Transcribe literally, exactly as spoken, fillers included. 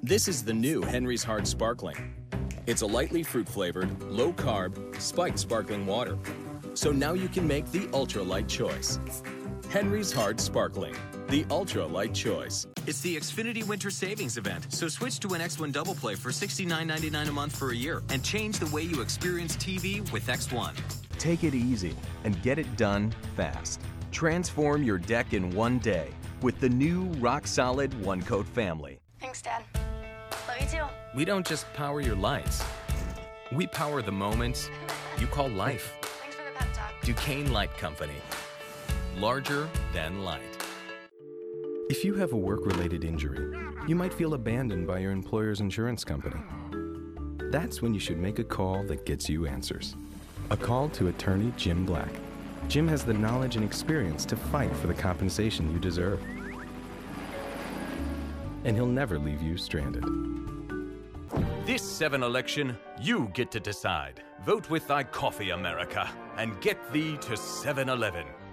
This is the new Henry's Hard Sparkling. It's a lightly fruit-flavored, low-carb, spiked sparkling water. So now you can make the ultra-light choice. Henry's Hard Sparkling, the ultra-light choice. It's the Xfinity Winter Savings Event, so switch to an X one Double Play for sixty-nine ninety-nine a month for a year and change the way you experience T V with X one. Take it easy and get it done fast. Transform your deck in one day with the new rock-solid One-Coat family. Thanks, Dad. Love you too. We don't just power your lights. We power the moments you call life. Thanks for the pep talk. Duquesne Light Company. Larger than light. If you have a work-related injury, you might feel abandoned by your employer's insurance company. That's when you should make a call that gets you answers. A call to attorney Jim Black. Jim has the knowledge and experience to fight for the compensation you deserve. And he'll never leave you stranded. This seven election, you get to decide. Vote with thy coffee, America, and get thee to seven eleven.